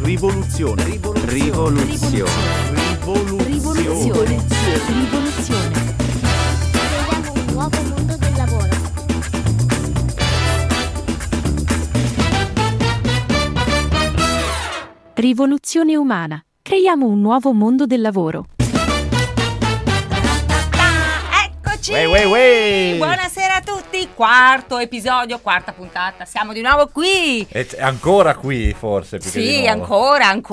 Rivoluzione. Rivoluzione. Creiamo un nuovo mondo del lavoro. Rivoluzione umana. Creiamo un nuovo mondo del lavoro. Eccoci! Wey. Buonasera a tutti, quarto episodio, quarta puntata, siamo di nuovo qui! E ancora qui forse più che di Sì, nuovo.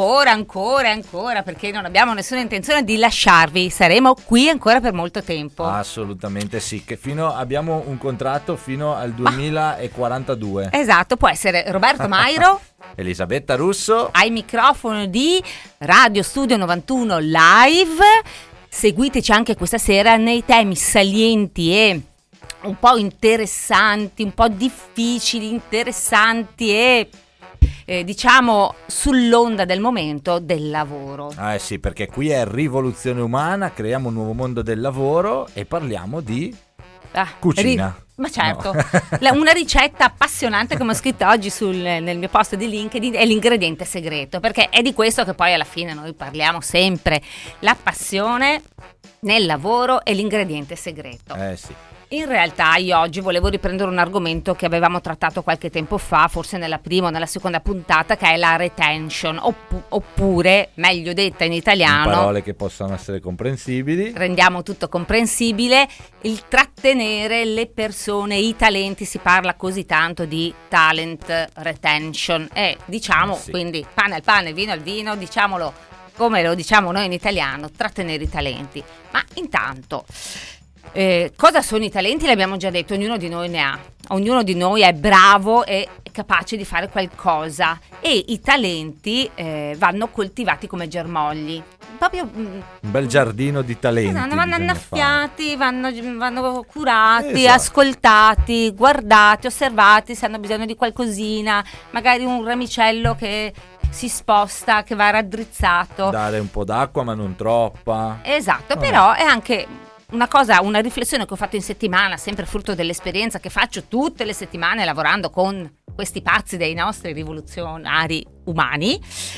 ancora, perché non abbiamo nessuna intenzione di lasciarvi, saremo qui ancora per molto tempo. Assolutamente sì, che abbiamo un contratto fino al 2042. Esatto, può essere Roberto Mairo Elisabetta Russo. ai microfoni di Radio Studio 91 Live. Seguiteci anche questa sera nei temi salienti e un po' interessanti, un po' difficili, interessanti e diciamo sull'onda del momento del lavoro. Ah sì, perché qui è rivoluzione umana, creiamo un nuovo mondo del lavoro e parliamo di cucina. Ma certo, No. Una ricetta appassionante come ho scritto oggi nel mio post di LinkedIn è l'ingrediente segreto, perché è di questo che poi alla fine noi parliamo sempre, la passione nel lavoro è l'ingrediente segreto. Sì. In realtà io oggi volevo riprendere un argomento che avevamo trattato qualche tempo fa, forse nella prima o nella seconda puntata, che è la retention, oppure, meglio detta in italiano, Parole che possono essere comprensibili. rendiamo tutto comprensibile, il trattenere le persone, i talenti. Si parla così tanto di talent retention e diciamo, Sì. quindi pane al pane, vino al vino, diciamolo come lo diciamo noi in italiano, trattenere i talenti. Ma intanto, cosa sono i talenti? L'abbiamo già detto, ognuno di noi ne ha, ognuno di noi è bravo e è capace di fare qualcosa e i talenti vanno coltivati come germogli, proprio Un bel giardino di talenti. vanno bisogna annaffiati, vanno curati, Esatto. ascoltati, guardati, osservati se hanno bisogno di qualcosina, magari un ramicello che si sposta, che va raddrizzato. Dare un po' d'acqua ma non troppa. Esatto, però è anche una riflessione che ho fatto in settimana, sempre frutto dell'esperienza che faccio tutte le settimane lavorando con questi pazzi dei nostri rivoluzionari umani,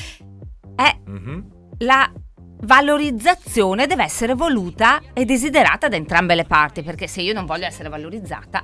è Mhm. la valorizzazione deve essere voluta e desiderata da entrambe le parti, perché se io non voglio essere valorizzata,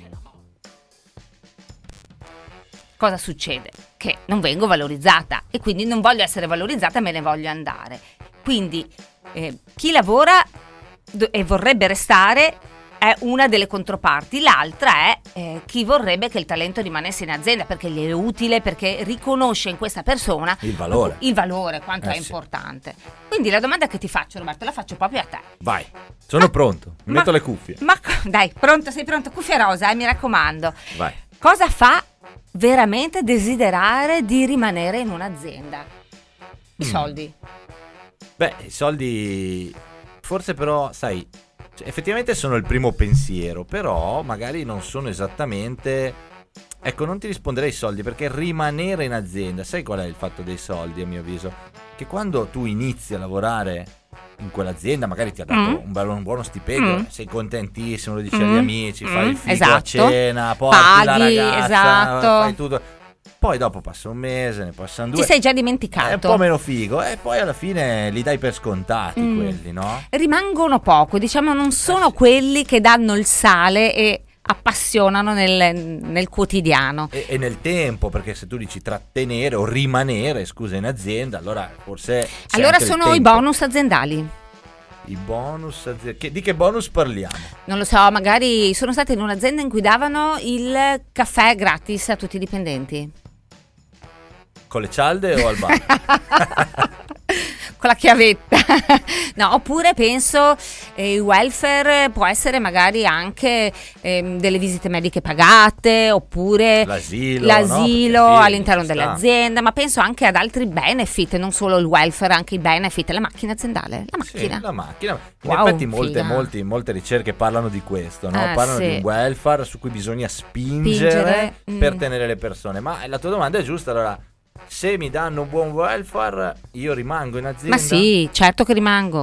cosa succede? Che non vengo valorizzata e quindi non voglio essere valorizzata e me ne voglio andare. Quindi chi lavora e vorrebbe restare è una delle controparti, l'altra è chi vorrebbe che il talento rimanesse in azienda perché gli è utile, perché riconosce in questa persona Il valore. quanto è Sì. importante. Quindi la domanda che ti faccio, Roberto, la faccio proprio a te. Vai, sono pronto. Mi metto le cuffie. Dai, pronto, sei pronto? Cuffia rosa, mi raccomando. Vai. Cosa fa veramente desiderare di rimanere in un'azienda? I soldi. Beh, i soldi forse però, sai, effettivamente sono il primo pensiero, però magari non sono esattamente. Ecco, non ti risponderei i soldi, perché rimanere in azienda, sai qual è il fatto dei soldi a mio avviso? Che quando tu inizi a lavorare in quell'azienda, magari ti ha dato un buono stipendio, sei contentissimo, lo dici agli amici, fai il figo esatto. a cena, porti la Paghi, ragazza, esatto. fai tutto. Poi dopo passa un mese, ne passano due. Ti sei già È un dimenticato. po' meno figo e poi alla fine li dai per scontati quelli, no? Rimangono poco, diciamo, non sono quelli che danno il sale e appassionano nel quotidiano. E nel tempo, perché se tu dici trattenere o rimanere, scusa, in azienda, allora forse c'è Allora anche il sono i tempo. bonus aziendali. I bonus di che bonus parliamo? Non lo so, magari sono stata in un'azienda in cui davano il caffè gratis a tutti i dipendenti. Con le cialde o al bar? Con la chiavetta. No, oppure penso il welfare può essere magari anche delle visite mediche pagate, oppure L'asilo, l'asilo no? Perché sì, all'interno ci sta. dell'azienda, ma penso anche ad altri benefit, non solo il welfare, anche i benefit, la macchina aziendale, la macchina. Sì, la macchina. In Wow, effetti figa. molte ricerche parlano di questo, no? Parlano sì. di un welfare su cui bisogna spingere Spingere, per tenere le persone. Ma la tua domanda è giusta, allora, se mi danno un buon welfare, io rimango in azienda? Ma sì, certo che rimango.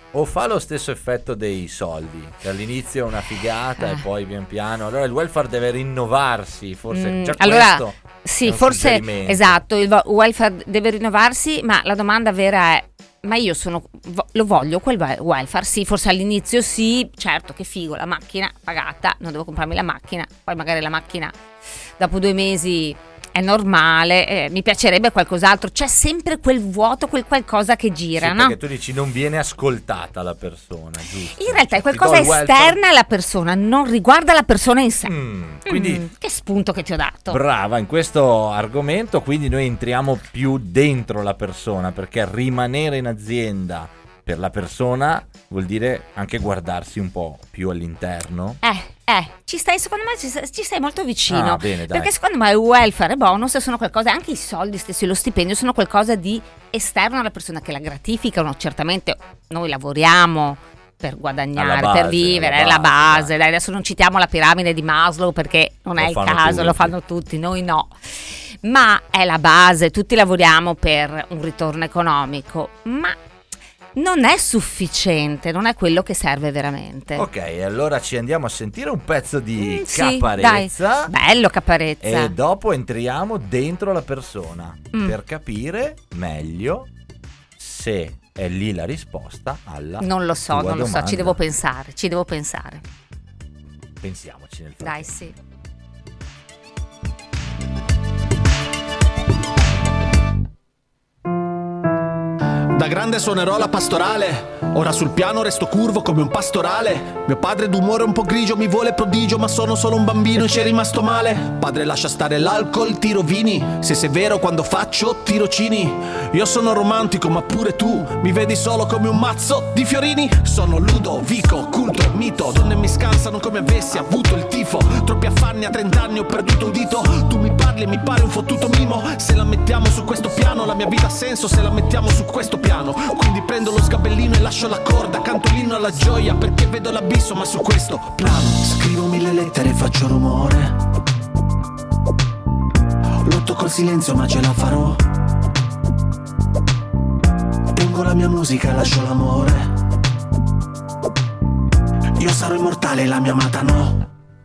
o fa lo stesso effetto dei soldi, che all'inizio è una figata e poi pian piano, allora il welfare deve rinnovarsi, forse già allora, questo sì, è un forse suggerimento. esatto, il welfare deve rinnovarsi, ma la domanda vera è: ma io lo voglio quel welfare? Sì, forse all'inizio sì, certo, che figo, la macchina pagata, non devo comprarmi la macchina, poi magari la macchina dopo 2 mesi è normale, mi piacerebbe qualcos'altro, c'è sempre quel vuoto, quel qualcosa che gira, Sì, no? perché tu dici non viene ascoltata la persona, giusto? In realtà è Ti qualcosa do il welfare. esterna alla persona, non riguarda la persona in sé. Quindi Che spunto che ti ho dato. brava in questo argomento, quindi noi entriamo più dentro la persona, perché rimanere in azienda per la persona vuol dire anche guardarsi un po' più all'interno. Ci stai, secondo me ci stai molto vicino. Ah, bene, dai. Perché secondo me il welfare e bonus sono qualcosa, anche i soldi stessi, lo stipendio sono qualcosa di esterno alla persona che la gratificano. Certamente noi lavoriamo per guadagnare, Alla base, per vivere, è alla la base, base. Dai, adesso non citiamo la piramide di Maslow perché non Lo è il fanno caso, tutti. lo fanno tutti, noi no. Ma è la base, tutti lavoriamo per un ritorno economico, ma non è sufficiente, non è quello che serve veramente. Ok, allora ci andiamo a sentire un pezzo di Sì, Caparezza. dai. Bello Caparezza. E dopo entriamo dentro la persona per capire meglio se è lì la risposta alla Non lo so, tua non lo so, domanda. ci devo pensare. Pensiamoci nel frattempo. Dai, sì. Da grande suonerò la pastorale, ora sul piano resto curvo come un pastorale. Mio padre d'umore un po' grigio mi vuole prodigio, ma sono solo un bambino e ci è rimasto male. Padre lascia stare l'alcol, tiro vini, se sei vero quando faccio tirocini. Io sono romantico ma pure tu mi vedi solo come un mazzo di fiorini. Sono Ludovico, culto, mito, donne mi scansano come avessi avuto il tifo. Troppi affanni a 30 anni ho perduto un dito. Tu mi parli e mi pare un fottuto mimo. Se la mettiamo su questo piano la mia vita ha senso, se la mettiamo su questo piano. Quindi prendo lo sgabellino e lascio la corda, canto l'inno alla gioia perché vedo l'abisso, ma su questo plano scrivo 1000 lettere e faccio rumore. Lotto col silenzio ma ce la farò. Tengo la mia musica e lascio l'amore. Io sarò immortale e la mia amata no.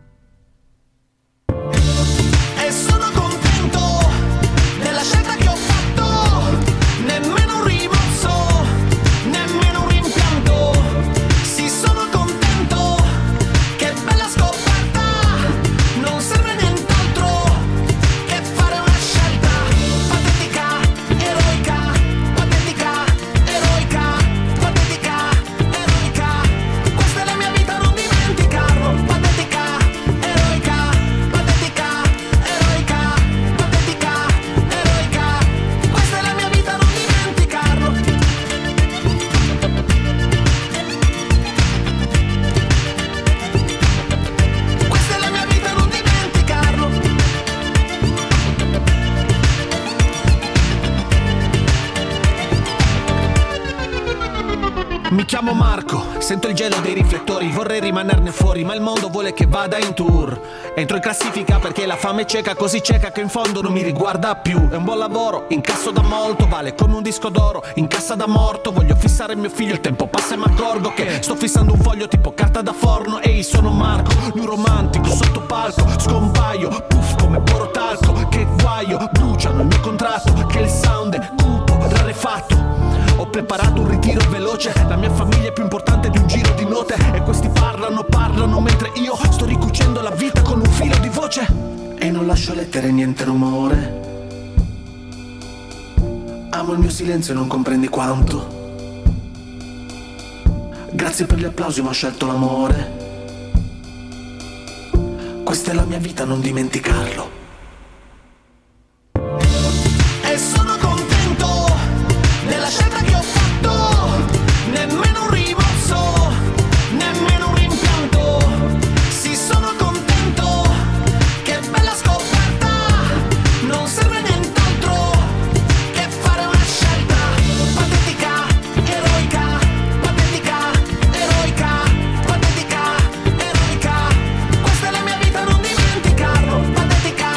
E sono contento della scelta che ho fatto. Nemmeno un rimorso, nemmeno un rimpianto. Sì, sono contento, che bella scoperta. Non serve nient'altro che fare una scelta patetica, eroica, patetica, eroica, patetica, eroica. Questa è la mia vita, non dimenticarlo. Patetica, eroica, patetica, eroica, patetica, eroica. Questa è la mia vita, non dimenticarlo. Questa è la mia vita, non dimenticarlo. Mi chiamo Marco, sento il gelo dei riflettori, vorrei rimanerne fuori, ma il mondo vuole che vada in tour. Entro in classifica perché la fame è cieca, così cieca che in fondo non mi riguarda più. È un buon lavoro, incasso da molto, vale come un disco d'oro, in cassa da morto. Voglio fissare mio figlio, il tempo passa e mi accorgo che sto fissando un foglio tipo carta da forno. Ehi, sono Marco, lui romantico, sotto palco, scompaio, puff come porotalco. Che guaio, bruciano il mio contratto, che il sound è cupo, rarefatto. Ho preparato un ritiro veloce, la mia famiglia è più importante di un giro di note. E questi parlano mentre io sto ricucendo la vita con un filo di voce. E non lascio lettere, niente rumore. Amo il mio silenzio e non comprendi quanto. Grazie per gli applausi ma ho scelto l'amore. Questa è la mia vita, non dimenticarlo. E sono contento della scelta che ho fatto. Nemmeno un rimorso, nemmeno un rimpianto. Sì, sono contento, che bella scoperta. Non serve nient'altro che fare una scelta patetica, eroica, patetica, eroica, patetica, eroica. Questa è la mia vita, non dimenticarlo. Patetica,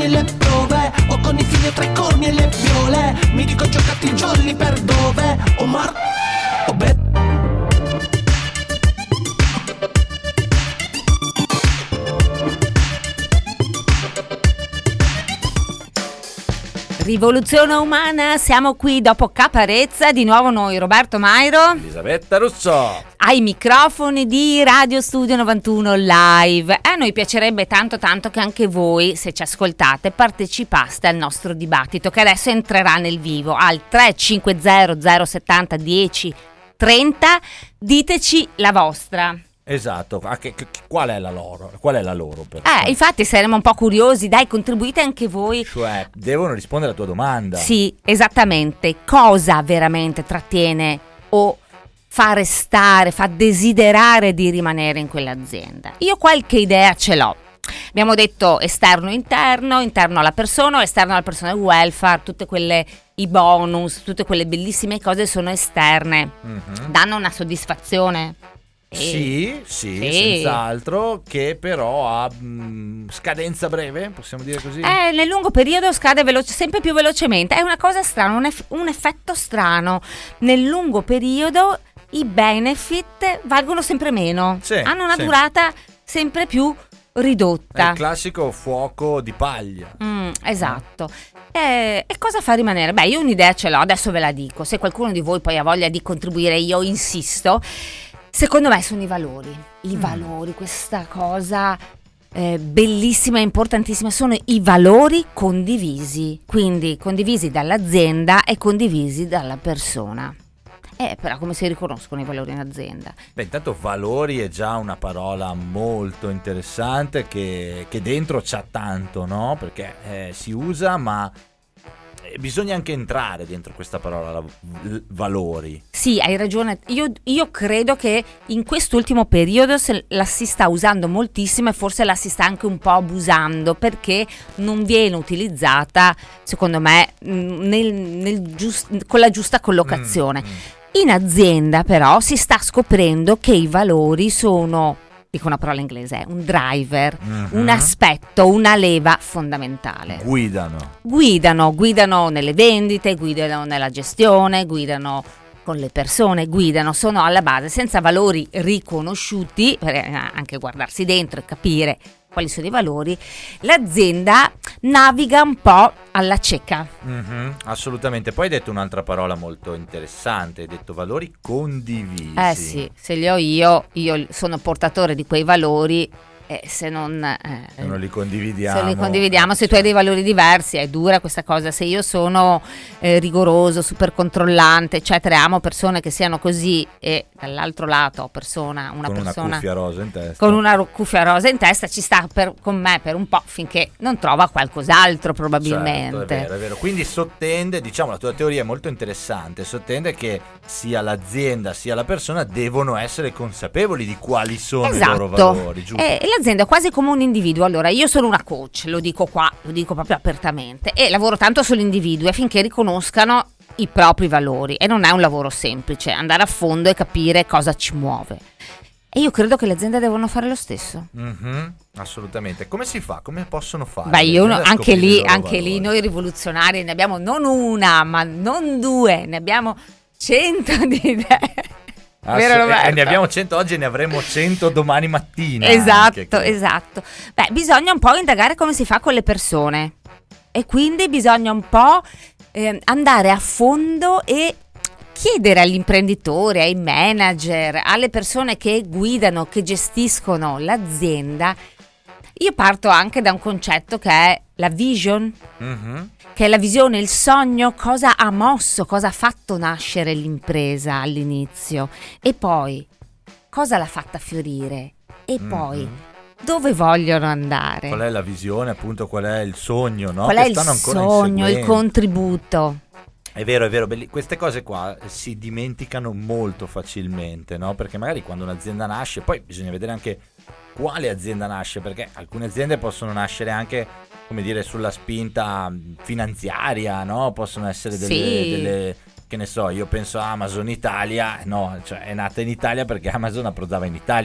e le prove, o con i figli tra i corni e le viole. Mi dico giocati jolly per dove? Omar o Bet. Rivoluzione umana, siamo qui dopo Caparezza, di nuovo noi Roberto Mairo, Elisabetta Russo, ai microfoni di Radio Studio 91 Live. A noi piacerebbe tanto che anche voi, se ci ascoltate, partecipaste al nostro dibattito che adesso entrerà nel vivo al 350 070 10 30. Diteci la vostra. esatto, qual è la loro? Per Infatti saremo un po' curiosi, dai, contribuite anche voi. Cioè, devono rispondere alla tua domanda. Sì, esattamente. Cosa veramente trattiene o fa restare, fa desiderare di rimanere in quell'azienda? Io qualche idea ce l'ho. Abbiamo detto esterno interno, interno alla persona o esterno alla persona, il welfare, tutte quelle, i bonus, tutte quelle bellissime cose sono esterne, danno una soddisfazione. Sì, senz'altro, che però ha scadenza breve, possiamo dire così? Nel lungo periodo scade sempre più velocemente, è una cosa strana, un effetto strano. Nel lungo periodo i benefit valgono sempre meno, hanno una durata sempre più ridotta. È il classico fuoco di paglia. Esatto. E cosa fa rimanere? Beh, io un'idea ce l'ho, adesso ve la dico. Se qualcuno di voi poi ha voglia di contribuire, io insisto. Secondo me sono i valori. I valori, questa cosa bellissima e importantissima, sono i valori condivisi. Quindi condivisi dall'azienda e condivisi dalla persona. Però come si riconoscono i valori in azienda? Beh, intanto valori è già una parola molto interessante che dentro c'ha tanto, no? Perché si usa, ma bisogna anche entrare dentro questa parola, valori. Sì, hai ragione. Io credo che in quest'ultimo periodo la si sta usando moltissimo e forse la si sta anche un po' abusando, perché non viene utilizzata, secondo me, con la giusta collocazione. In azienda però si sta scoprendo che i valori sono, dico una parola inglese, un driver, un aspetto, una leva fondamentale. Guidano nelle vendite, guidano nella gestione, guidano con le persone, sono alla base. Senza valori riconosciuti, anche guardarsi dentro e capire quali sono i valori, l'azienda naviga un po' alla cieca. Assolutamente. Poi hai detto un'altra parola molto interessante, hai detto valori condivisi. Sì, se li ho io sono portatore di quei valori. Se non li condividiamo, se tu hai dei valori diversi, è dura questa cosa. Se io sono rigoroso, super controllante, eccetera, amo persone che siano così, e dall'altro lato ho una cuffia rosa in testa, con una cuffia rosa in testa, ci sta con me per un po', finché non trova qualcos'altro, probabilmente. Certo, è vero. Quindi sottende, diciamo, la tua teoria è molto interessante, sottende che sia l'azienda sia la persona devono essere consapevoli di quali sono i loro valori, giusto? L'azienda è quasi come un individuo. Allora, io sono una coach, lo dico proprio apertamente, e lavoro tanto sugli individui affinché riconoscano i propri valori, e non è un lavoro semplice andare a fondo e capire cosa ci muove, e io credo che le aziende devono fare lo stesso. Assolutamente. Come si fa? Come possono fare? Beh, anche lì noi rivoluzionari ne abbiamo non una, ma non due, ne abbiamo 100 di idee. Ne abbiamo 100 oggi e ne avremo 100 domani mattina. Esatto. Beh, bisogna un po' indagare come si fa con le persone, e quindi bisogna un po' andare a fondo e chiedere all'imprenditore, ai manager, alle persone che guidano, che gestiscono l'azienda. Io parto anche da un concetto che è la vision, che è la visione, il sogno, cosa ha mosso, cosa ha fatto nascere l'impresa all'inizio, e poi cosa l'ha fatta fiorire, e poi dove vogliono andare. Qual è la visione, appunto, qual è il sogno, no? Qual è il sogno, il contributo. È vero, queste cose qua si dimenticano molto facilmente, no? Perché magari quando un'azienda nasce, poi bisogna vedere anche quale azienda nasce, perché alcune aziende possono nascere anche, come dire, sulla spinta finanziaria, no? Possono essere delle che ne so, io penso a Amazon Italia, no, cioè è nata in Italia perché Amazon approdava in Italia, ma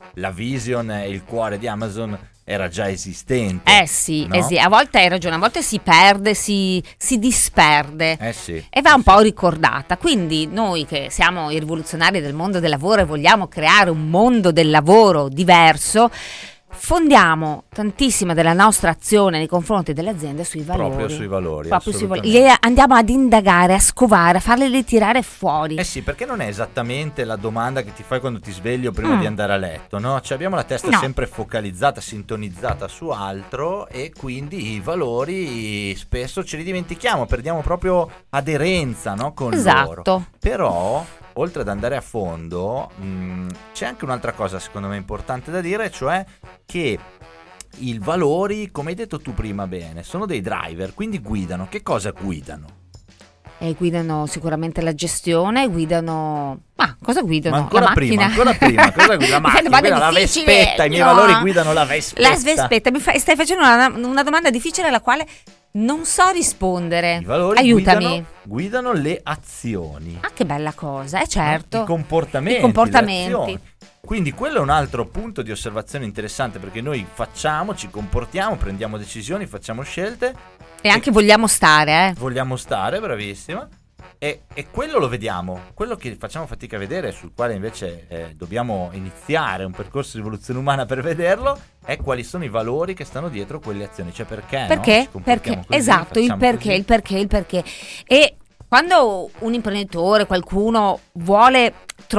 la vision e il cuore di Amazon era già esistente. Sì, no? a volte hai ragione, a volte si perde, si disperde. Sì. E va un po' ricordata. Quindi noi che siamo i rivoluzionari del mondo del lavoro e vogliamo creare un mondo del lavoro diverso, fondiamo tantissima della nostra azione nei confronti delle aziende sui valori. Proprio sui valori. Le andiamo ad indagare, a scovare, a farle ritirare fuori. Sì, perché non è esattamente la domanda che ti fai quando ti svegli o prima di andare a letto, no? Cioè abbiamo la testa sempre focalizzata, sintonizzata su altro e quindi i valori spesso ce li dimentichiamo, perdiamo proprio aderenza, no? Con loro. Però, oltre ad andare a fondo, c'è anche un'altra cosa secondo me importante da dire, cioè che i valori, come hai detto tu prima bene, sono dei driver, quindi guidano. Che cosa guidano? Guidano sicuramente la gestione, guidano... cosa guidano? Ma ancora la macchina. Cosa guida la macchina? Guida la Vespetta, i miei valori guidano la Vespetta. La Vespetta, stai facendo una domanda difficile alla quale non so rispondere. I valori aiutami. Guidano le azioni. Che bella cosa, certo. I comportamenti. Quindi quello è un altro punto di osservazione interessante, perché noi ci comportiamo, prendiamo decisioni, facciamo scelte. E anche vogliamo stare. Vogliamo stare, bravissima. E quello lo vediamo. Quello che facciamo fatica a vedere, sul quale invece dobbiamo iniziare un percorso di evoluzione umana per vederlo, è quali sono i valori che stanno dietro quelle azioni. Cioè perché? Perché? Esatto, il perché. E quando un imprenditore, qualcuno vorrebbe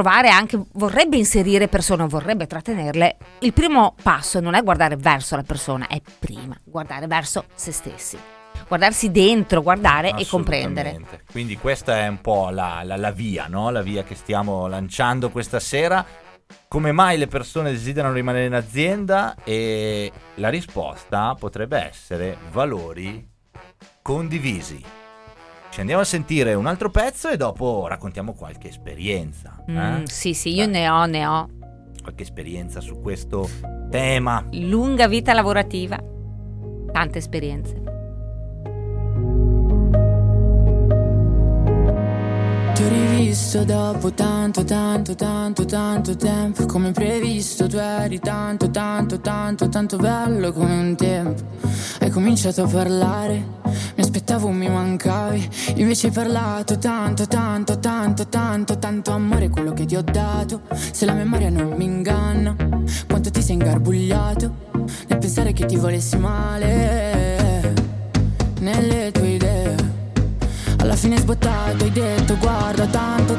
inserire persone, vorrebbe trattenerle, il primo passo non è guardare verso la persona, è prima guardare verso se stessi. Guardarsi dentro, guardare e comprendere. Quindi questa è un po' la via, no? La via che stiamo lanciando questa sera. Come mai le persone desiderano rimanere in azienda? E la risposta potrebbe essere valori condivisi. Ci andiamo a sentire un altro pezzo e dopo raccontiamo qualche esperienza. Sì, io ne ho. Qualche esperienza su questo tema. Lunga vita lavorativa, tante esperienze. Ti ho rivisto dopo tanto tempo. Come previsto tu eri tanto bello come un tempo. Hai cominciato a parlare, mi aspettavo mi mancavi. Invece hai parlato tanto amore, quello che ti ho dato. Se la memoria non mi inganna, quanto ti sei ingarbugliato nel pensare che ti volessi male nelle tue idee. Alla fine sbottato, hai detto guarda tanto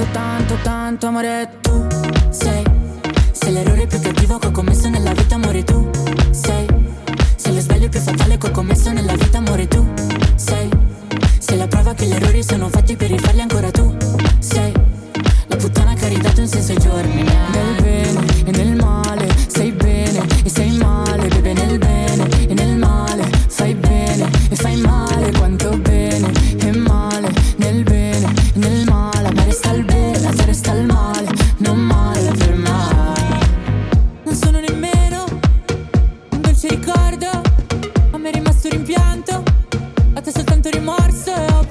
amore, tu sei l'errore più cattivo che ho commesso nella vita, amore, tu sei lo sbaglio più fatale che ho commesso nella vita, amore, tu sei la prova che gli errori sono fatti per rifarli ancora, tu sei la puttana che ha ridato un senso ai giorni miei. Nel bene e nel male, sei bene e sei male, bebe nel bene e nel male, fai bene e fai male, quanto bene e male, nel bene e nel male, amare sta il bene, a fare sta il male, non male per mai. Non sono nemmeno un dolce ricordo, a me è rimasto rimpianto, a te soltanto rimorso e ho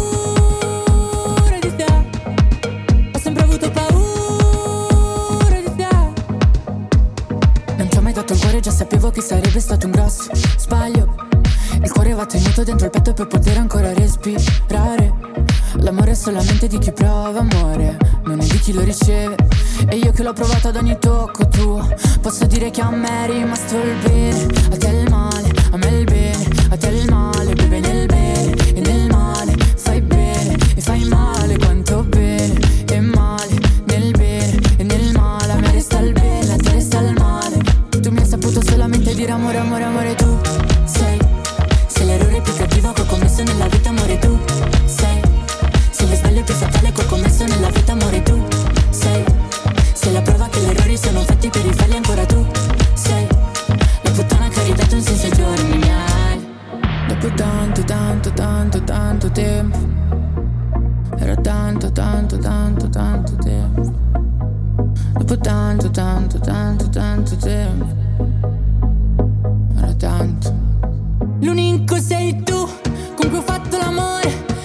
paura di te, ho sempre avuto paura di te. Non ti ho mai dato il cuore, già sapevo che sarebbe stato un grosso sbaglio. Il cuore va tenuto dentro il petto per poter ancora respirare. L'amore è solamente di chi prova amore, non è di chi lo riceve. E io che l'ho provato ad ogni tocco tuo, posso dire che a me è rimasto il bene, a te il male, a me il bene, a te il male, bebe nel bene e nel male, fai bene e fai male, quanto bene e male, nel bene e nel male, a me resta il bene, a te resta il male. Tu mi hai saputo solamente dire amore, amore, amore, tu sei l'errore più cattivo che ho commesso nella vita, amore, tu sei lo sbaglio più fatale che ho commesso nella vita, amore, tu sei la prova che gli errori sono fatti per rifarli ancora, tu sei la puttana che ha ridato un senso ai giorni miei. Dopo tanto tempo, era tanto tempo. Dopo tanto tempo, era tanto. L'unico sei tu con cui ho fatto l'amore,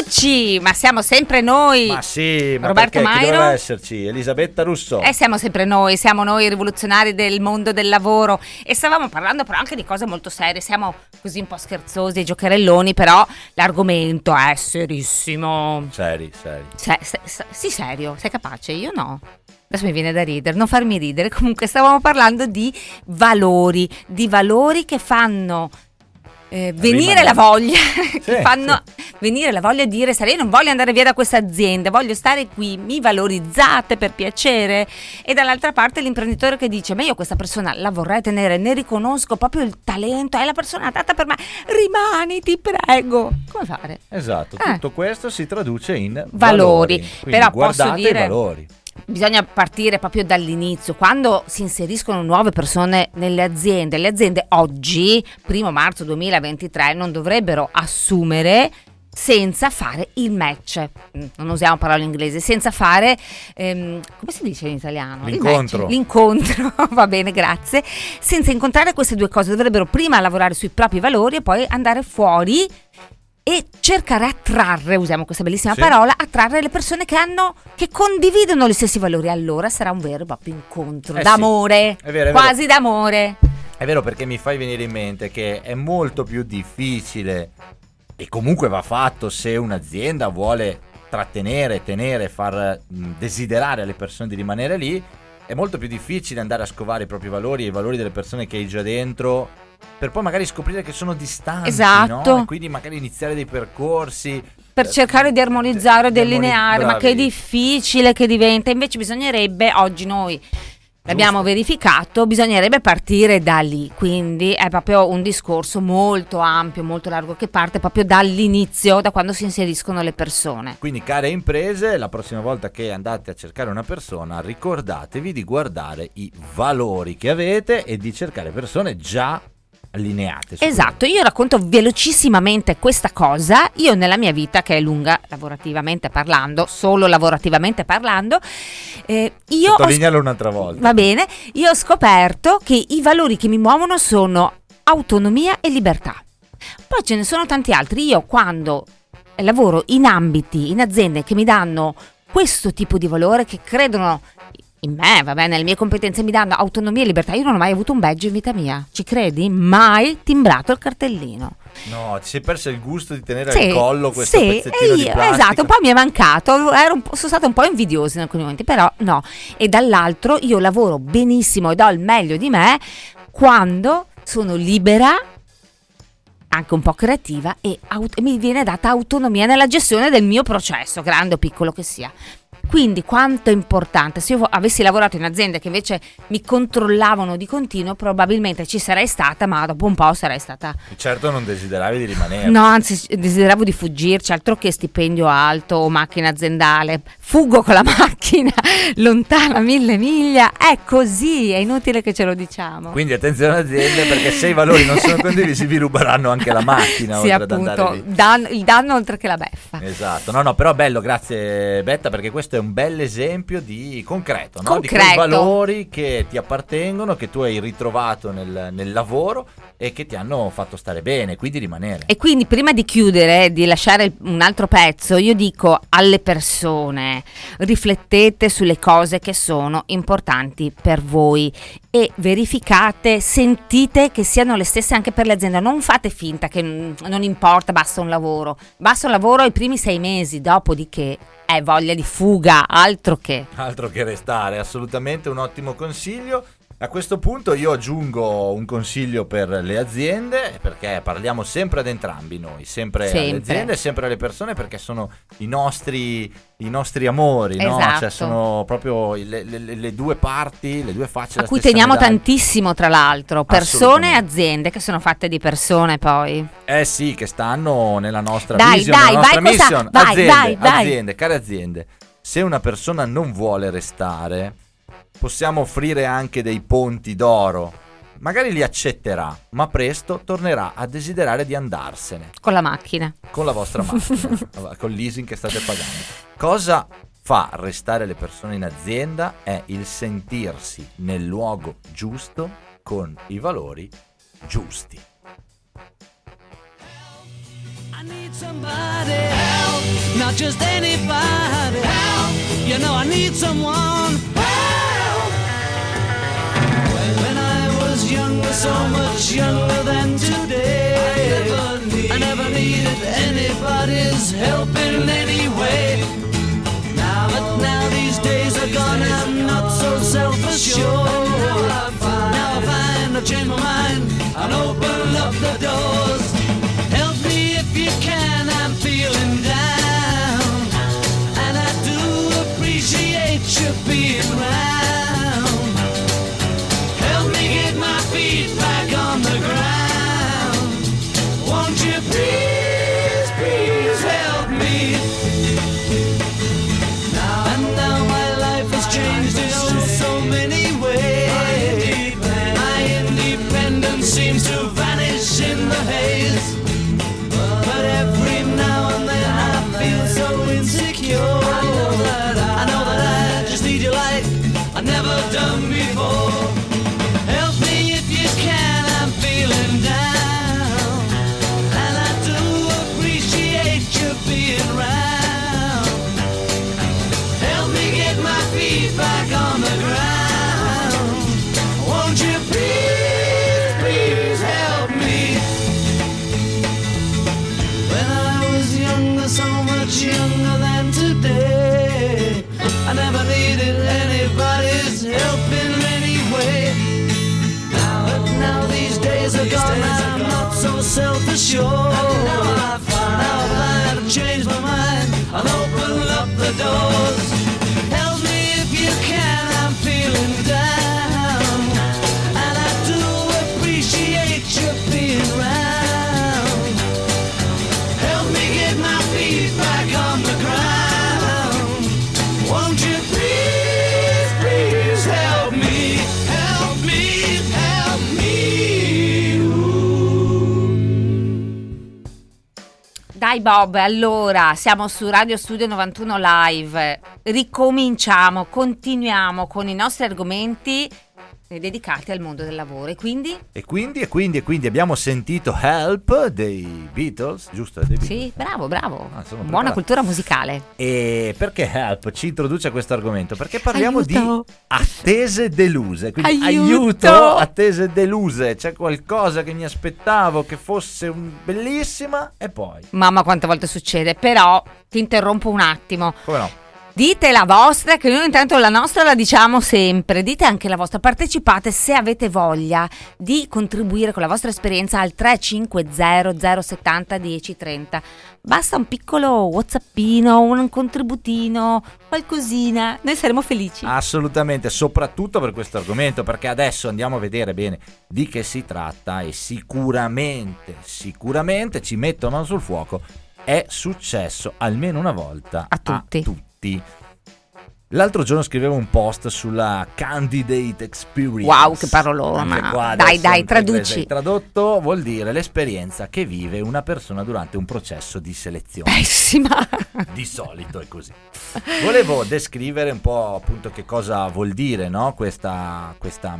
esserci, ma siamo sempre noi. Ma sì, ma Roberto perché? Chi Mairo? doveva esserci? Elisabetta Russo. Siamo sempre noi, siamo noi i rivoluzionari del mondo del lavoro. E stavamo parlando però anche di cose molto serie. Siamo così un po' scherzosi e giocherelloni, però l'argomento è serissimo. Seri. Sì, serio, sei capace? Io no. Adesso mi viene da ridere, non farmi ridere. Comunque stavamo parlando di valori che fanno venire la voglia, che fanno venire la voglia di dire: io non voglio andare via da questa azienda, voglio stare qui, mi valorizzate per piacere. E dall'altra parte l'imprenditore che dice: ma io questa persona la vorrei tenere, ne riconosco proprio il talento, è la persona adatta per me, rimani, ti prego. Come fare? Esatto, tutto questo si traduce in valori. Quindi Però guardate posso dire, i valori. bisogna partire proprio dall'inizio. Quando si inseriscono nuove persone nelle aziende, le aziende oggi, 1 marzo 2023, non dovrebbero assumere senza fare il match. Non usiamo parole inglesi, senza fare come si dice in italiano? L'incontro. L'incontro, va bene, grazie. Senza incontrare queste due cose, dovrebbero prima lavorare sui propri valori e poi andare fuori e cercare a attrarre, usiamo questa bellissima parola, attrarre le persone che condividono gli stessi valori. Allora sarà un vero e proprio incontro d'amore, È vero. quasi d'amore. È vero, perché mi fai venire in mente che è molto più difficile, e comunque va fatto se un'azienda vuole trattenere, tenere, far desiderare alle persone di rimanere lì. È molto più difficile andare a scovare i propri valori e i valori delle persone che hai già dentro, per poi magari scoprire che sono distanti, esatto, no? E quindi magari iniziare dei percorsi per cercare di armonizzare o delineare, ma che bravi. difficile che diventa. Invece bisognerebbe, oggi noi l'abbiamo verificato, bisognerebbe partire da lì. Quindi è proprio un discorso molto ampio, molto largo, che parte proprio dall'inizio, da quando si inseriscono le persone. Quindi, care imprese, la prossima volta che andate a cercare una persona, ricordatevi di guardare i valori che avete e di cercare persone già allineate. Esatto, io racconto velocissimamente questa cosa. Io nella mia vita, che è lunga lavorativamente parlando, solo lavorativamente parlando, sottolinealo un'altra volta. Va bene, io ho scoperto che i valori che mi muovono sono autonomia e libertà. Poi ce ne sono tanti altri. Io quando lavoro in ambiti, in aziende che mi danno questo tipo di valore, che credono in me, va bene, nelle mie competenze, mi danno autonomia e libertà. Io non ho mai avuto un badge in vita mia, ci credi? Mai timbrato il cartellino. No, ti sei persa il gusto di tenere al collo questo pezzettino di plastica. Esatto, un po' mi è mancato, sono stata un po' invidiosa in alcuni momenti, però no. E dall'altro io lavoro benissimo e do il meglio di me quando sono libera, anche un po' creativa, e mi viene data autonomia nella gestione del mio processo, grande o piccolo che sia. Quindi quanto è importante. Se io avessi lavorato in aziende che invece mi controllavano di continuo, probabilmente ci sarei stata, ma dopo un po' sarei stata... Certo non desideravi di rimanere. No, anzi desideravo di fuggirci, altro che stipendio alto o macchina aziendale. Fuggo con la macchina, lontana 1000 miglia, è così, è inutile che ce lo diciamo. Quindi attenzione aziende, perché se i valori non sono condivisi vi ruberanno anche la macchina. Sì, oltre appunto, ad andare lì. il danno oltre che la beffa. Esatto, no, però bello, grazie Betta, perché questo è un bel esempio di concreto, no? Di quei Concreto. valori che ti appartengono, che tu hai ritrovato nel lavoro e che ti hanno fatto stare bene, quindi rimanere. E quindi prima di chiudere, di lasciare un altro pezzo, io dico alle persone: riflettete sulle cose che sono importanti per voi e verificate, sentite che siano le stesse anche per l'azienda. Non fate finta che non importa, basta un lavoro i primi 6 mesi, dopodiché è voglia di fuga, altro che restare. Assolutamente un ottimo consiglio. A questo punto io aggiungo un consiglio per le aziende, perché parliamo sempre ad entrambi noi, sempre alle aziende e sempre alle persone, perché sono i nostri amori, esatto. No? Cioè sono proprio le due parti, le due facce a della cui stessa teniamo medaglia. tantissimo, tra l'altro, persone e aziende che sono fatte di persone poi. Sì, che stanno nella nostra Dai, vision, nella nostra vai, mission. vai. Aziende, care aziende, se una persona non vuole restare, possiamo offrire anche dei ponti d'oro. Magari li accetterà, ma presto tornerà a desiderare di andarsene. Con la macchina. Con la vostra macchina, con il leasing che state pagando. Cosa fa restare le persone in azienda? È il sentirsi nel luogo giusto con i valori giusti. I need somebody help. not just anybody. Help, you know I need someone. Help. When I was younger, so much younger than today, I never needed anybody's help in any way. But now these days are gone, I'm not so self-assured. Now I find I've changed my mind and open up the doors. Help me if you can, I'm feeling down, and I do appreciate you being round. Help me get my feet back on the ground. Won't you please, please help me? Now my life has changed in so many ways. My independence seems to vanish in the haze. But every now and then I feel so insecure. I know that I just need you like I've never done before. Help me if you can, I'm feeling down, and I do appreciate you being round. Help me get my feet back on the ground. Won't you please, please help me? When I was younger, so much younger than today, I never needed anybody's help in any way. But now these days are gone, I'm not so self-assured. Now I find I've changed my mind, I'll open up the doors. Help me if you can, I'm feeling down, and I do appreciate you being round. Help me get my feet back on the ground. Won't you please, please help me? Help me, help me. Dai Bob, allora siamo su Radio Studio 91 Live, ricominciamo, continuiamo con i nostri argomenti dedicati al mondo del lavoro. E quindi abbiamo sentito Help dei Beatles, giusto? Dei Beatles. Sì, bravo, buona cultura musicale. E perché Help ci introduce a questo argomento? Perché parliamo di attese deluse, quindi aiuto, attese deluse. C'è qualcosa che mi aspettavo che fosse bellissima e poi... Mamma, quante volte succede, però ti interrompo un attimo. Come no? Dite la vostra, che noi intanto la nostra la diciamo sempre. Dite anche la vostra, partecipate se avete voglia di contribuire con la vostra esperienza al 350 070 1030. Basta un piccolo whatsappino, un contributino, qualcosina, noi saremo felici. Assolutamente, soprattutto per questo argomento, perché adesso andiamo a vedere bene di che si tratta e sicuramente ci metto mano sul fuoco. È successo almeno una volta a tutti. L'altro giorno scrivevo un post sulla Candidate Experience. Wow, che parolona! Dai, traduci. Tradotto vuol dire l'esperienza che vive una persona durante un processo di selezione. Pessima! Di solito è così. Volevo descrivere un po' appunto che cosa vuol dire, no? Questa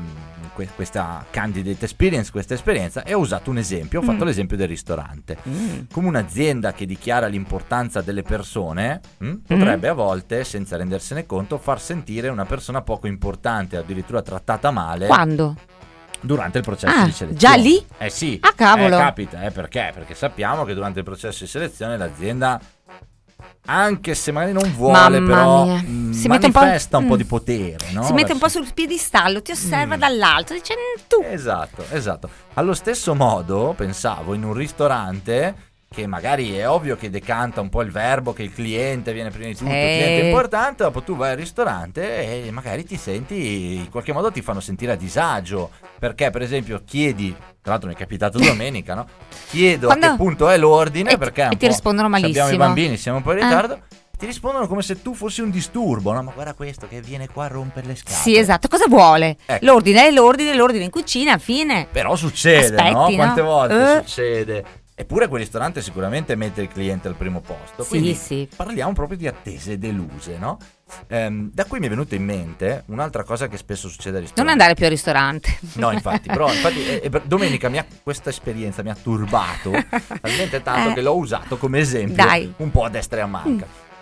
Candidate Experience, questa esperienza, e ho usato un esempio, ho fatto l'esempio del ristorante. Come un'azienda che dichiara l'importanza delle persone potrebbe a volte, senza rendersene conto, far sentire una persona poco importante, addirittura trattata male. Quando? Durante il processo di selezione. Già lì? Eh sì. Ah, cavolo. Capita, perché? Perché sappiamo che durante il processo di selezione l'azienda, anche se magari non vuole, però si manifesta un po' di potere, no? Si mette un po' sul piedistallo, ti osserva dall'alto, dice tu. Esatto. Allo stesso modo, pensavo, in un ristorante, che magari è ovvio che decanta un po' il verbo che il cliente viene prima di tutto, il cliente è importante, dopo tu vai al ristorante e magari ti senti, in qualche modo ti fanno sentire a disagio, perché per esempio chiedi, tra l'altro mi è capitato domenica, no? Chiedo a che punto è l'ordine, perché ti rispondono malissimo, abbiamo i bambini, siamo un po' in ritardo. Ti rispondono come se tu fossi un disturbo, no? Ma guarda questo che viene qua a rompere le scatole. Sì, esatto. Cosa vuole? Ecco. L'ordine in cucina, fine. Però succede, aspetti, no? Quante volte succede. Eppure quel ristorante sicuramente mette il cliente al primo posto. Quindi sì. Parliamo proprio di attese deluse, no? Da cui mi è venuta in mente un'altra cosa che spesso succede al ristorante. Non andare più al ristorante. No, infatti, domenica questa esperienza mi ha turbato talmente tanto che l'ho usato come esempio un po' a destra e a manca.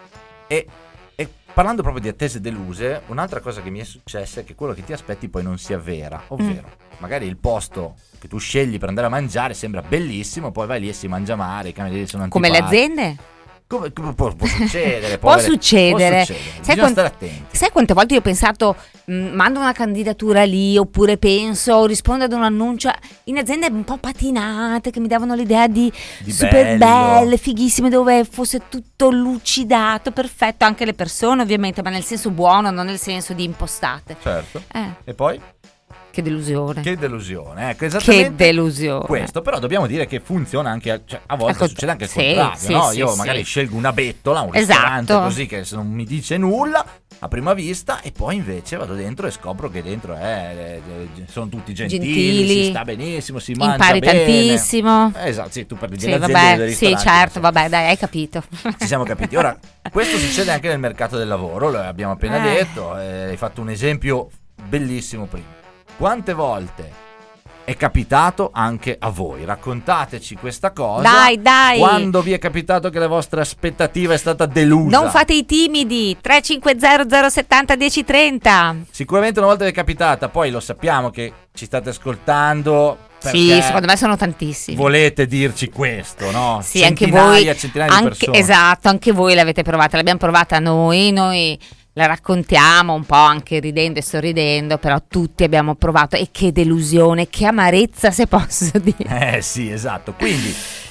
E parlando proprio di attese deluse, un'altra cosa che mi è successa è che quello che ti aspetti poi non si avvera, ovvero magari il posto che tu scegli per andare a mangiare sembra bellissimo, poi vai lì e si mangia male, i camerieri sono antipatici. Come le aziende? Come può succedere? Può succedere. Bisogna stare attenti. Sai quante volte io ho pensato mando una candidatura lì, oppure penso rispondo ad un annuncio in aziende un po' patinate che mi davano l'idea di super belle, fighissime, dove fosse tutto lucidato, perfetto, anche le persone ovviamente, ma nel senso buono, non nel senso di impostate. Certo. E poi? Che delusione. Che delusione, ecco, esattamente. Che delusione. Questo, però dobbiamo dire che funziona anche, cioè, a volte succede anche il contrario, no? Io magari scelgo una bettola, un ristorante così che non mi dice nulla a prima vista, e poi invece vado dentro e scopro che dentro sono tutti gentili, si sta benissimo, si mangia impari bene. Tantissimo. Esatto, sì, tu parli sì, delle aziende e dei sì, ristoranti. certo, vabbè, dai, hai capito. Ci siamo capiti. Ora, questo succede anche nel mercato del lavoro, lo abbiamo appena detto, hai fatto un esempio bellissimo prima. Quante volte è capitato anche a voi? Raccontateci questa cosa. Dai. Quando vi è capitato che la vostra aspettativa è stata delusa? Non fate i timidi. 350 070 1030. Sicuramente una volta vi è capitata, poi lo sappiamo che ci state ascoltando. Sì, secondo me sono tantissimi. Volete dirci questo, no? Sì, centinaia di persone. Esatto, anche voi l'avete provata. L'abbiamo provata noi la raccontiamo un po' anche ridendo e sorridendo, però tutti abbiamo provato, e che delusione, che amarezza, se posso dire. Sì, esatto. Quindi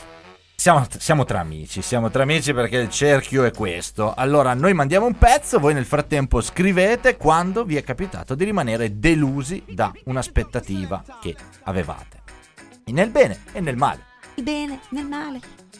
siamo tra amici perché il cerchio è questo. Allora noi mandiamo un pezzo, voi nel frattempo scrivete quando vi è capitato di rimanere delusi da un'aspettativa che avevate, nel bene e nel male. Il bene, nel male.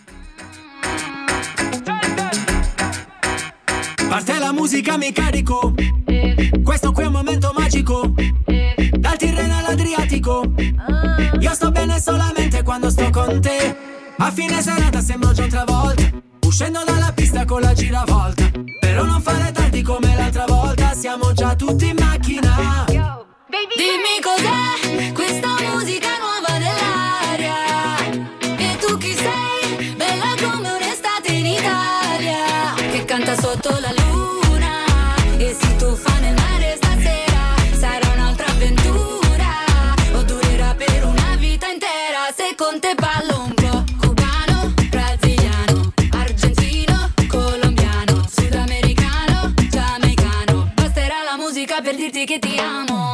Parte la musica, mi carico. Questo qui è un momento magico. Dal Tirreno all'Adriatico. Io sto bene solamente quando sto con te. A fine serata sembro John Travolta, uscendo dalla pista con la giravolta. Però non fare tardi come l'altra volta, siamo già tutti in macchina. Dimmi cos'è questa musica nuova dell'aria. E tu chi sei? Bella come un'estate in Italia, che canta sotto la luna e si tuffa nel mare stasera. Sarà un'altra avventura o durerà per una vita intera. Se con te ballo un po' cubano, brasiliano, argentino, colombiano, sudamericano, giamaicano. Basterà la musica per dirti che ti amo.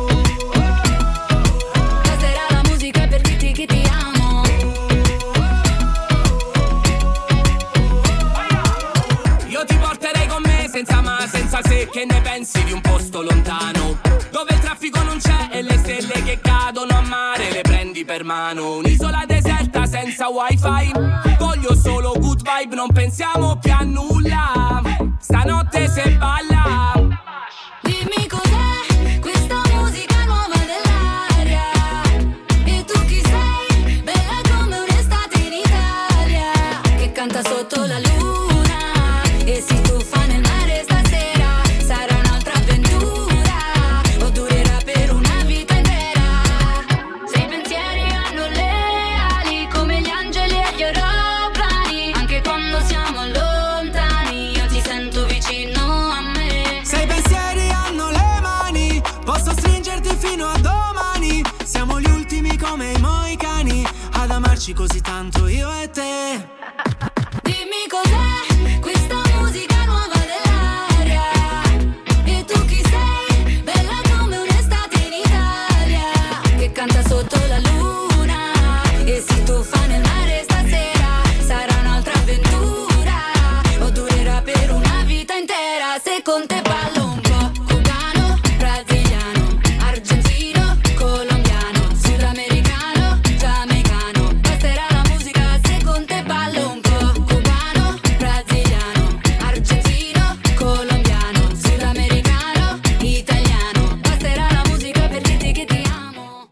Basterà la musica per dirti che ti amo. Io ti porterei con me senza ma, senza se. Che ne pensi di un posto lontano, dove il traffico non c'è e le stelle che cadono a mare le prendi per mano. Un'isola deserta senza wifi, voglio solo good vibe, non pensiamo più a nulla. Stanotte se balla. Dimmi cos'è questa musica nuova dell'aria. E tu chi sei? Bella come un'estate in Italia, che canta sotto la luna e si tuffa nel mare stasera. Sarà un'altra avventura o durerà per una vita intera. Se i pensieri hanno le ali come gli angeli e gli aeroplani, anche quando siamo lontani io ti sento vicino a me. Se i pensieri hanno le mani, posso stringerti fino a domani. Siamo gli ultimi come i moicani ad amarci così tanto io e te. Dimmi cos'è questa musica nuova dell'aria. E tu chi sei? Bella come un'estate in Italia, che canta sotto la luna e si tuffa nel mare stasera. Sarà un'altra avventura o durerà per una vita intera. Se con te ballo un po' cubano, brasiliano, argentino, colombiano, sudamericano, giamaicano. Basterà la musica se con te ballo un po' cubano, brasiliano, argentino, colombiano, sudamericano, italiano. Basterà la musica per dirti che ti amo.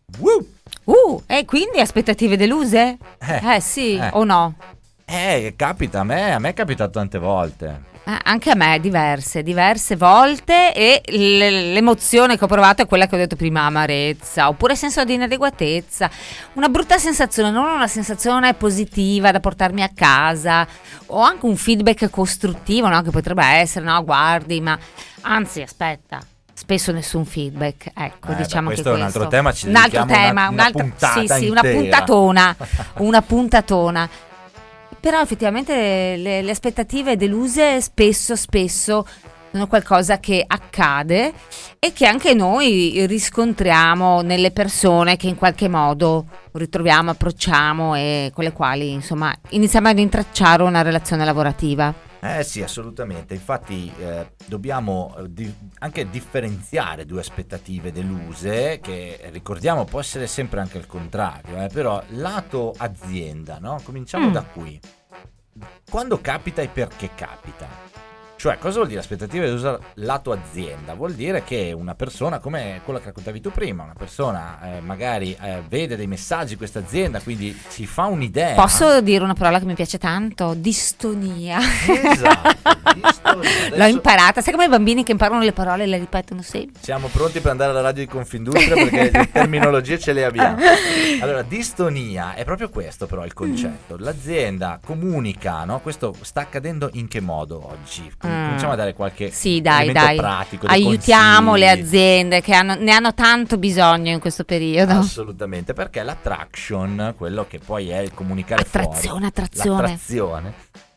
E quindi aspettative deluse? Sì, o no? Capita, a me è capitato tante volte. Anche a me diverse volte, e l'emozione che ho provato è quella che ho detto prima, amarezza, oppure senso di inadeguatezza, una brutta sensazione, non una sensazione positiva da portarmi a casa, o anche un feedback costruttivo, no? Che potrebbe essere, no, guardi, ma anzi, aspetta, spesso nessun feedback, ecco, diciamo questo che è un altro tema, ci un altro dedichiamo tema, una puntata sì, una intera. puntatona. Però effettivamente le aspettative deluse spesso sono qualcosa che accade e che anche noi riscontriamo nelle persone che in qualche modo ritroviamo, approcciamo e con le quali insomma iniziamo ad intracciare una relazione lavorativa. Sì, assolutamente. Infatti dobbiamo anche differenziare due aspettative deluse, che ricordiamo può essere sempre anche il contrario, però lato azienda, no? Cominciamo da qui. Quando capita e perché capita? Cioè, cosa vuol dire aspettative delusa lato azienda? Vuol dire che una persona, come quella che raccontavi tu prima, una persona magari vede dei messaggi di questa azienda, quindi si fa un'idea. Posso dire una parola che mi piace tanto? Distonia. Esatto, distonia. L'ho imparata, sai come i bambini che imparano le parole e le ripetono sempre. Siamo pronti per andare alla radio di Confindustria perché le terminologie ce le abbiamo. Allora, distonia è proprio questo però il concetto. L'azienda comunica, no? Questo sta accadendo in che modo oggi? Cominciamo a dare qualche elemento pratico. Aiutiamo consigli. le aziende che ne hanno tanto bisogno in questo periodo. Assolutamente, perché l'attraction, quello che poi è il comunicare attrazione. l'attrazione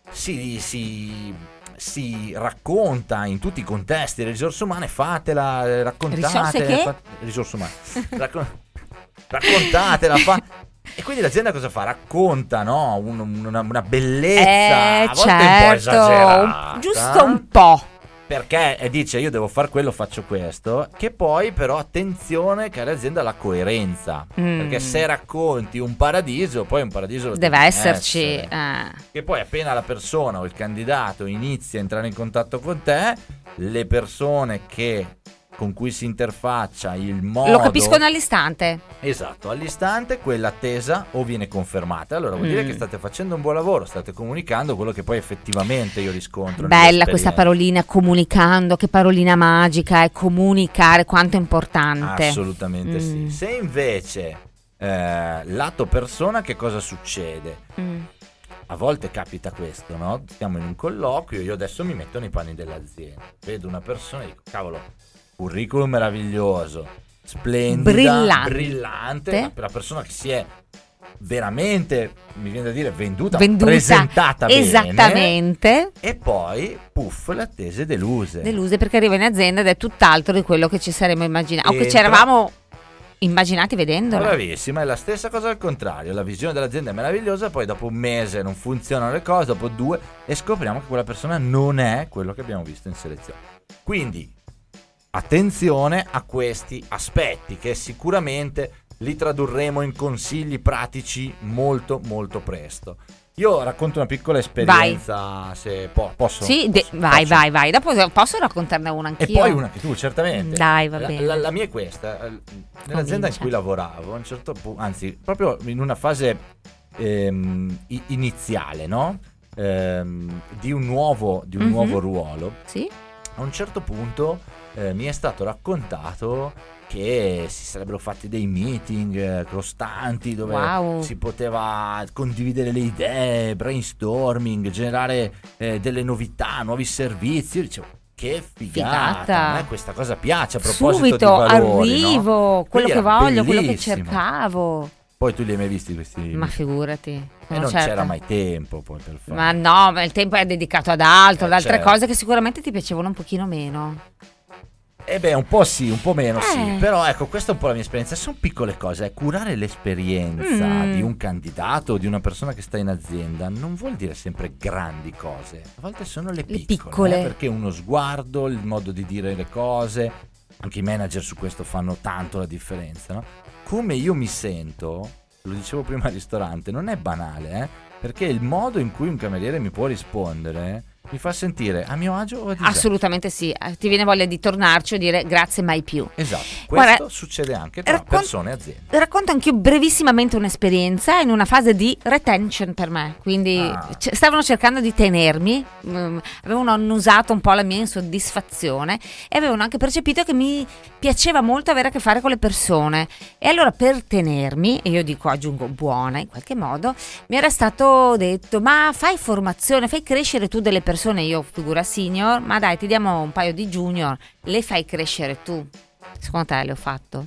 si racconta in tutti i contesti. Le risorse umane fatela, raccontate. Risorse umane. Raccontatela. E quindi l'azienda cosa fa? Racconta, no? Una bellezza a volte un po' esagerata, giusto un po', perché dice io devo fare quello, faccio questo, che poi però attenzione che l'azienda ha la coerenza, perché se racconti un paradiso, poi un paradiso deve esserci, che poi appena la persona o il candidato inizia a entrare in contatto con te, le persone con cui si interfaccia, il modo, lo capiscono all'istante. Esatto, all'istante quella attesa o viene confermata. Allora vuol dire che state facendo un buon lavoro, state comunicando quello che poi effettivamente io riscontro. Bella questa parolina, comunicando, che parolina magica, è comunicare, quanto è importante. Assolutamente sì. Se invece lato persona, che cosa succede? A volte capita questo, no? Stiamo in un colloquio, io adesso mi metto nei panni dell'azienda, vedo una persona e dico cavolo, curriculum meraviglioso, splendida, brillante, per la persona che si è veramente, mi viene da dire, venduta presentata bene. Esattamente. E poi, puff, le attese deluse Perché arriva in azienda ed è tutt'altro di quello che ci saremmo immaginati, o che ci eravamo immaginati vedendola. Bravissima, è la stessa cosa al contrario. La visione dell'azienda è meravigliosa, poi dopo un mese non funzionano le cose, dopo 2, e scopriamo che quella persona non è quello che abbiamo visto in selezione. Quindi attenzione a questi aspetti, che sicuramente li tradurremo in consigli pratici molto molto presto. Io racconto una piccola esperienza, se posso. Sì, vai. Dopo posso raccontarne una anch'io. E poi una che tu, certamente. Dai, va bene. La mia è questa. Nell'azienda in cui lavoravo, a un certo punto, anzi, proprio in una fase iniziale, no? Di un nuovo ruolo. Sì. A un certo punto mi è stato raccontato che si sarebbero fatti dei meeting costanti dove si poteva condividere le idee, brainstorming, generare delle novità, nuovi servizi. Io dicevo, che figata. A me questa cosa piace, a proposito subito di valori, arrivo, no? quello che voglio, quello che bellissimo. cercavo. Poi tu li hai mai visti questi? Ma figurati. E non c'era mai tempo poi per fare. Ma no, ma il tempo è dedicato ad altro, ad altre certo. cose che sicuramente ti piacevano un pochino meno. Un po' sì, un po' meno sì. Però ecco, questa è un po' la mia esperienza. Sono piccole cose. Curare l'esperienza di un candidato o di una persona che sta in azienda non vuol dire sempre grandi cose. A volte sono le piccole. Perché uno sguardo, il modo di dire le cose, anche i manager su questo fanno tanto la differenza, no? Come io mi sento, lo dicevo prima al ristorante, non è banale, perché il modo in cui un cameriere mi può rispondere Mi fa sentire a mio agio o a disagio? Assolutamente sì, ti viene voglia di tornarci o dire grazie mai più. Esatto, questo Guarda, succede anche tra persone e aziende. Racconto anch'io brevissimamente un'esperienza in una fase di retention per me, quindi stavano cercando di tenermi, avevano annusato un po' la mia insoddisfazione e avevano anche percepito che mi piaceva molto avere a che fare con le persone, e allora per tenermi, e io dico aggiungo buona in qualche modo, mi era stato detto: ma fai formazione, fai crescere tu delle persone. Io figura senior, ma dai, ti diamo un paio di junior, le fai crescere tu. Secondo te le ho fatto?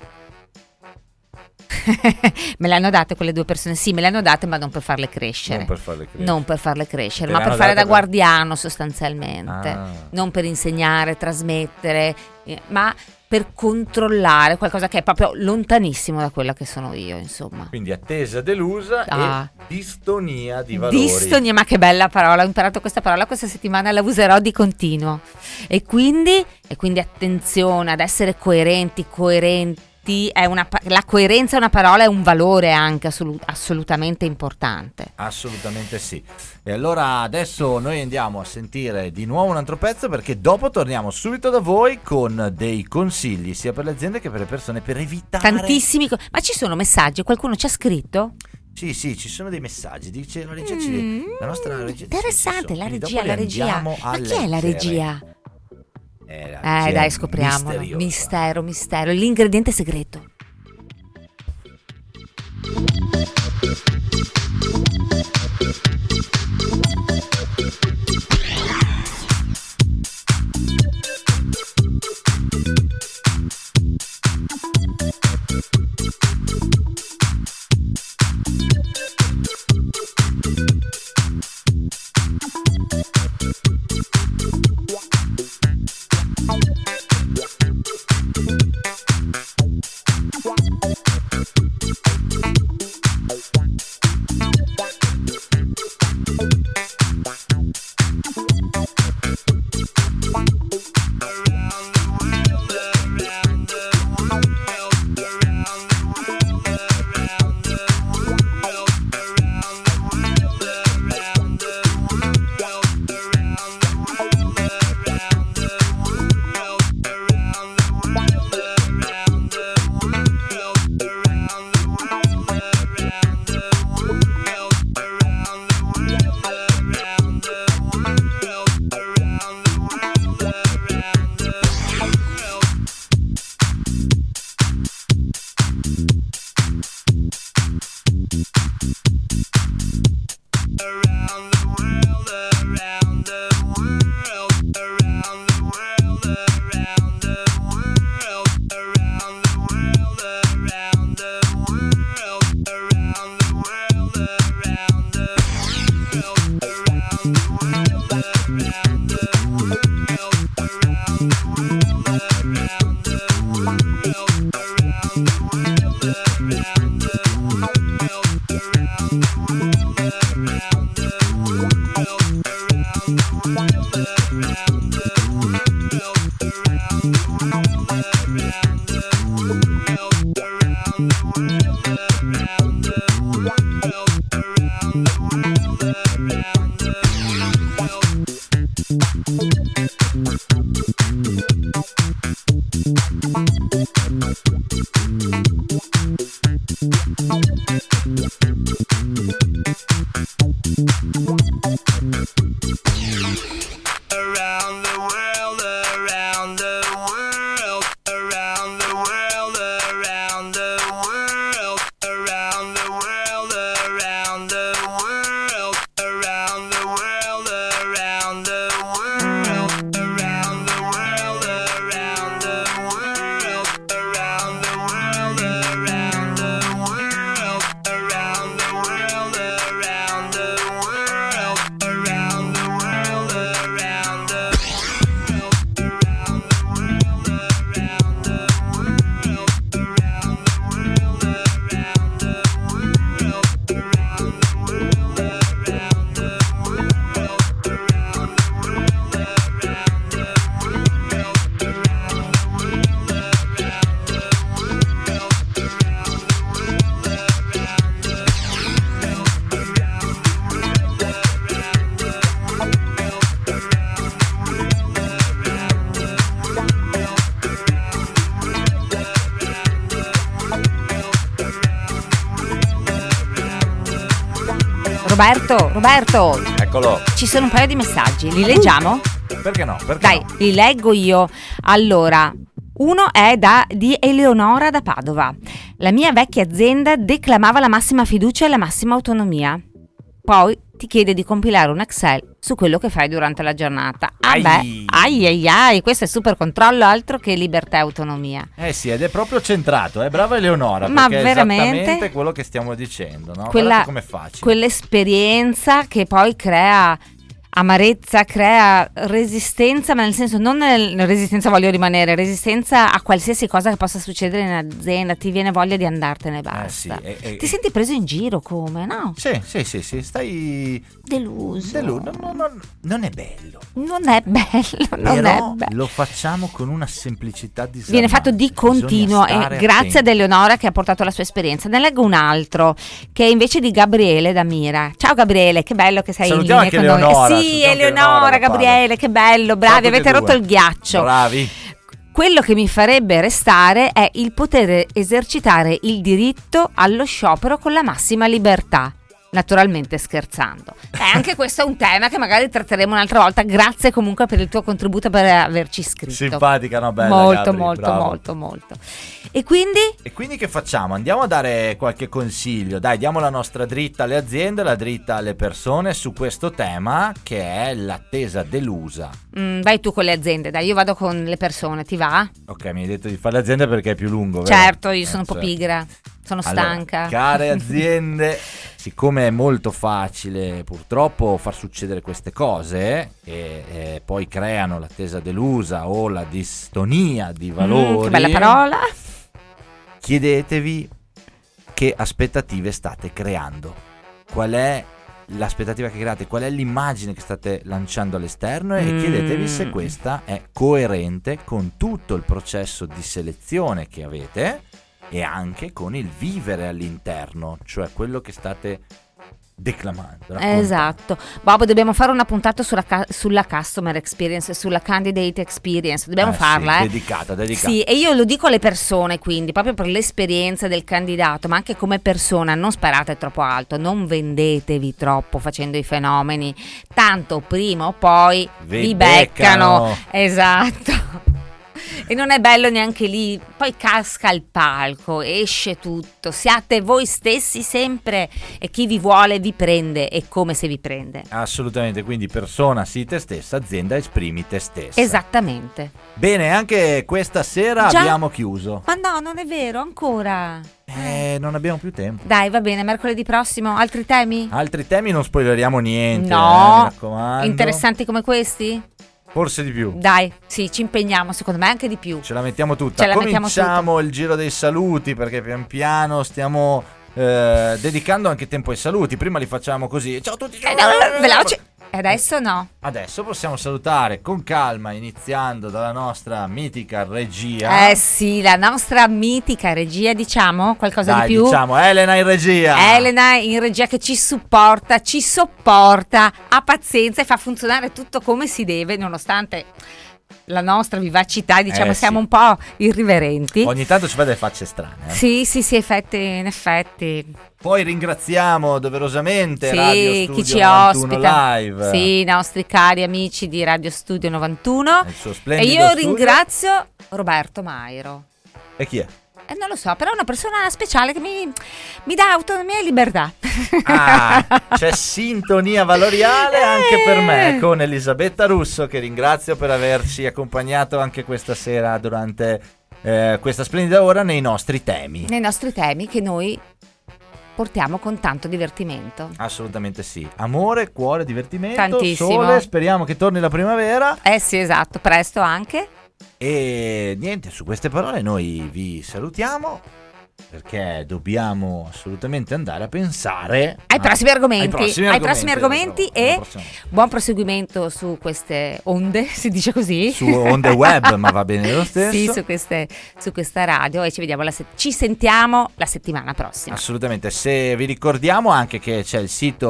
Me le hanno date quelle 2 persone? Sì, me le hanno date, ma non per farle crescere. Non per farle crescere, ma per fare da guardiano sostanzialmente. Non per insegnare, trasmettere, ma per controllare qualcosa che è proprio lontanissimo da quella che sono io, insomma. Quindi attesa delusa e distonia di valori. Distonia, ma che bella parola, ho imparato questa parola questa settimana, la userò di continuo. E quindi attenzione ad essere coerenti. La coerenza è una parola, è un valore anche assolutamente importante. Assolutamente sì. E allora adesso noi andiamo a sentire di nuovo un altro pezzo, perché dopo torniamo subito da voi con dei consigli sia per le aziende che per le persone, per evitare tantissimi. Ma ci sono messaggi? Qualcuno ci ha scritto? Sì, ci sono dei messaggi. Dice la regia, la nostra regia. Interessante, la regia. Ma chi è la regia? Dai, scopriamolo. Mistero, l'ingrediente segreto. Roberto, Eccolo. ci sono un paio di messaggi, li leggiamo? Perché no? Perché Dai, no? li leggo io. Allora, uno è di Eleonora da Padova. La mia vecchia azienda declamava la massima fiducia e la massima autonomia. Poi ti chiede di compilare un Excel su quello che fai durante la giornata. Ai, questo è super controllo, altro che libertà e autonomia. Sì, ed è proprio centrato, brava Eleonora, Ma perché veramente? è esattamente quello che stiamo dicendo, no? Quella- Guardate com'è facile. Quell'esperienza che poi crea amarezza, crea resistenza, ma nel senso non resistenza voglio rimanere, resistenza a qualsiasi cosa che possa succedere in azienda, ti viene voglia di andartene, basta. Sì, Ti senti preso in giro come, no? Sì, stai Deluso. Non è bello. Non è bello, non Però è bello. lo facciamo con una semplicità disarmante. Viene fatto di continuo Bisogna e stare grazie ad attenti. Eleonora che ha portato la sua esperienza. Ne leggo un altro che è invece di Gabriele da Mira. Ciao Gabriele, che bello che sei Salutiamo in linea anche con noi. Eleonora, Sì, salutiamo anche Eleonora, Eleonora da Gabriele, che bello, Ciao a bravi, tutti avete e rotto due. il ghiaccio. Bravi. Quello che mi farebbe restare è il poter esercitare il diritto allo sciopero con la massima libertà. Naturalmente scherzando. Anche questo è un tema che magari tratteremo un'altra volta. Grazie comunque per il tuo contributo, per averci scritto. Simpatica, no? Bella, molto, Gabri, molto, bravo. molto, molto. E quindi? E quindi che facciamo? Andiamo a dare qualche consiglio. Dai, diamo la nostra dritta alle aziende, la dritta alle persone su questo tema che è l'attesa delusa. Vai tu con le aziende, dai, io vado con le persone, ti va? Ok, mi hai detto di fare le aziende perché è più lungo, vero? Certo, io sono un po' certo. pigra, sono Allora, stanca. care aziende, siccome è molto facile purtroppo far succedere queste cose e poi creano l'attesa delusa o la distonia di valori, Che bella parola. chiedetevi che aspettative state creando, qual è l'aspettativa che create, qual è l'immagine che state lanciando all'esterno e chiedetevi se questa è coerente con tutto il processo di selezione che avete e anche con il vivere all'interno, cioè quello che state declamando. raccontando. Esatto. Bob, dobbiamo fare una puntata sulla customer experience, sulla candidate experience. Dobbiamo farla, sì, dedicata. Sì, e io lo dico alle persone, quindi, proprio per l'esperienza del candidato, ma anche come persona, non sparate troppo alto, non vendetevi troppo facendo i fenomeni, tanto prima o poi vi beccano. Esatto. E non è bello neanche lì, poi casca il palco, esce tutto, siate voi stessi sempre e chi vi vuole vi prende e come se vi prende. Assolutamente, quindi persona sii te stessa, azienda esprimi te stessa. Esattamente. Bene, anche questa sera Già? abbiamo chiuso. Ma no, non è vero, ancora. Non abbiamo più tempo. Dai, va bene, mercoledì prossimo, altri temi? Altri temi non spoileriamo niente, mi No, raccomando. interessanti come questi? Forse di più. Dai, sì, ci impegniamo, secondo me anche di più. Ce la mettiamo tutta. Ce la mettiamo Cominciamo il giro dei saluti perché pian piano stiamo dedicando anche tempo ai saluti. Prima li facciamo così. Ciao a tutti. Veloce. E adesso no. Adesso possiamo salutare con calma, iniziando dalla nostra mitica regia. Sì, la nostra mitica regia, diciamo, qualcosa Dai, di più. diciamo Elena in regia. Elena in regia che ci supporta, ci sopporta, ha pazienza e fa funzionare tutto come si deve, nonostante la nostra vivacità, diciamo, sì. siamo un po' irriverenti. Ogni tanto ci fa delle facce strane. Sì, in effetti. Poi ringraziamo doverosamente Sì, Radio Studio chi ci 91 ospita. Live. Sì, i nostri cari amici di Radio Studio 91. Il suo E splendido io studio. ringrazio Roberto Mairo. E chi è? Non lo so, però è una persona speciale che mi dà autonomia e libertà. Ah, c'è sintonia valoriale anche per me con Elisabetta Russo, che ringrazio per averci accompagnato anche questa sera durante questa splendida ora nei nostri temi. Nei nostri temi che noi portiamo con tanto divertimento. Assolutamente sì. Amore, cuore, divertimento, Tantissimo. sole, speriamo che torni la primavera. Sì, esatto, presto anche. E niente, su queste parole noi vi salutiamo perché dobbiamo assolutamente andare a pensare Ai prossimi argomenti. ai prossimi argomenti, e alla prossima. buon proseguimento su queste onde, si dice così? Su onde web, ma va bene lo stesso. Sì, su questa radio e ci vediamo ci sentiamo la settimana prossima. Assolutamente, se vi ricordiamo anche che c'è il sito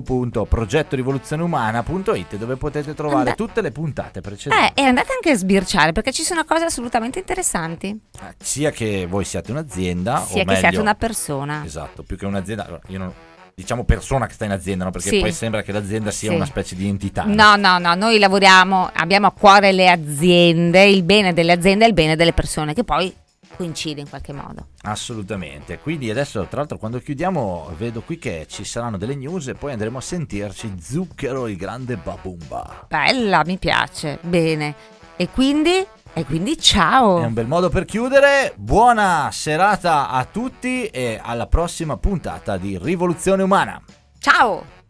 www.progettorivoluzioneumana.it dove potete trovare tutte le puntate precedenti. E andate anche a sbirciare perché ci sono cose assolutamente interessanti. Sia che voi siate un'azienda Sia o che siate meglio, una persona. esatto, più che un'azienda. Allora, io non diciamo persona che sta in azienda, no? Perché Sì. poi sembra che l'azienda sia Sì. una specie di entità. No, noi lavoriamo, abbiamo a cuore le aziende, il bene delle aziende e il bene delle persone, che poi coincide in qualche modo. Assolutamente. Quindi adesso, tra l'altro, quando chiudiamo vedo qui che ci saranno delle news e poi andremo a sentirci Zucchero, il grande Babumba. Bella, mi piace, bene. E quindi ciao. È un bel modo per chiudere. Buona serata a tutti e alla prossima puntata di Rivoluzione Umana. Ciao.